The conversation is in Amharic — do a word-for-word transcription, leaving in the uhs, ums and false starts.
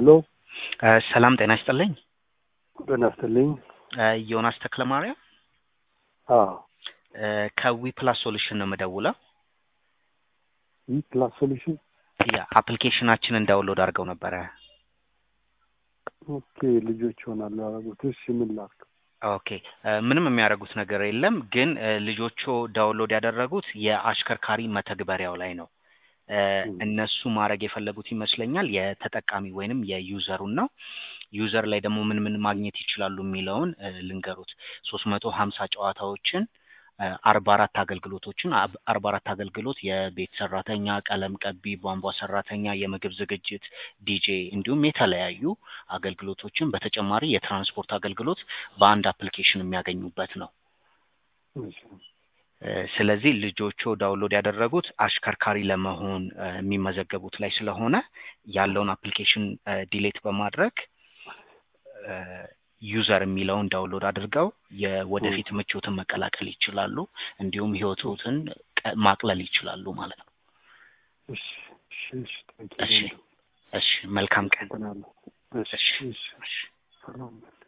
ሄሎ ሰላም ጤና ይስጥልኝ። ጤና ይስጥልኝ። ዮናስ ተክለማርያም አዎ ከዊ ፕላስ ሶሉሽን ነው የምደውለው። ዊ ፕላስ ሶሉሽን ያ አፕሊኬሽናችንን ዳውንሎድ አድርገው ነበረ። ኦኬ ልጆች ሆናሉ ያደረጉት። እሺ ምን ላድርግ? ኦኬ ምንም የሚያደርጉት ነገር የለም፣ ግን ልጆቹ ዳውንሎድ ያደረጉት የአሽከርካሪ መተግበሪያው ላይ ነው። እነሱ ማድረግ የፈለጉት ይመስለኛል የተጠቃሚ ወይንም የዩዘሩን ነው። ዩዘር ላይ ደግሞ ምን ምን ማግኘት ይችላሉ የሚለውን ልንገሩት። ሶስት መቶ ሀምሳ ጨዋታዎችን አርባ አራት አገልግሎቶችን አርባ አራት አገልግሎት የቤት ሰራተኛ፣ ቀለም ቀቢ፣ ቧንቧ ሰራተኛ፣ የምግብ ዝግጅት፣ ዲጄ እንዲሁም የተለያዩ አገልግሎቶችን በተጨማሪ የትራንስፖርት አገልግሎት በአንድ አፕሊኬሽን የሚያገኙበት ነው። እሺ ስለዚህ ልጆቹ ዳውንሎድ ያደረጉት አሽከርካሪ ለመሆን የሚመዘገቡት ላይ ስለሆነ ያለውን አፕሊኬሽን ዲሌት በማድረግ ዩዘር የሚለውን ዳውንሎድ አድርገው የወደፊት ምቾትን መቀላቀል ይችላሉ፣ እንዲሁም ህይወቶትን ማቅለል ይችላሉ ማለት ነው። እሺ እሺ እሺ እሺ መልካም ቀን። እሺ እሺ